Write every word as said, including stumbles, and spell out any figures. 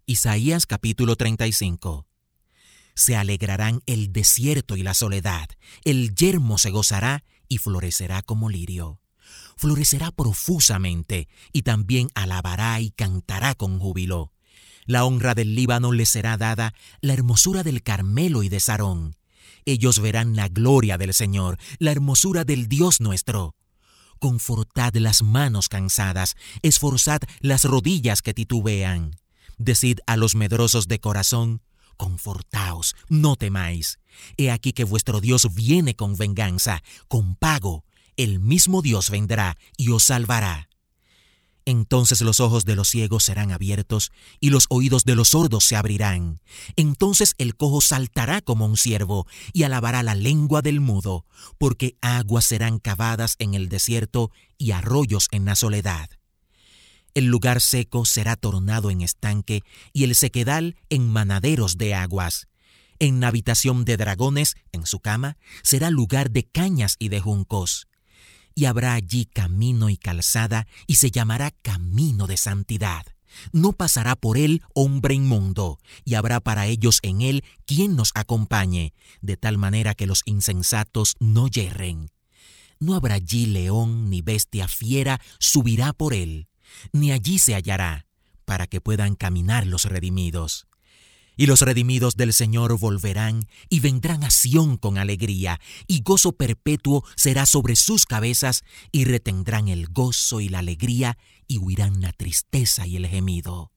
Isaías capítulo treinta y cinco. Se alegrarán el desierto y la soledad, el yermo se gozará y florecerá como lirio. Florecerá profusamente y también alabará y cantará con júbilo. La honra del Líbano le será dada, la hermosura del Carmelo y de Sarón. Ellos verán la gloria del Señor, la hermosura del Dios nuestro. Confortad las manos cansadas, esforzad las rodillas que titubean. Decid a los medrosos de corazón: confortaos, no temáis. He aquí que vuestro Dios viene con venganza, con pago. El mismo Dios vendrá y os salvará. Entonces los ojos de los ciegos serán abiertos y los oídos de los sordos se abrirán. Entonces el cojo saltará como un ciervo y alabará la lengua del mudo, porque aguas serán cavadas en el desierto y arroyos en la soledad. El lugar seco será tornado en estanque y el sequedal en manaderos de aguas. En la habitación de dragones, en su cama, será lugar de cañas y de juncos. Y habrá allí camino y calzada, y se llamará camino de santidad. No pasará por él hombre inmundo, y habrá para ellos en él quien nos acompañe, de tal manera que los insensatos no yerren. No habrá allí león ni bestia fiera subirá por él, ni allí se hallará, para que puedan caminar los redimidos. Y los redimidos del Señor volverán y vendrán a Sión con alegría, y gozo perpetuo será sobre sus cabezas, y retendrán el gozo y la alegría, y huirán la tristeza y el gemido.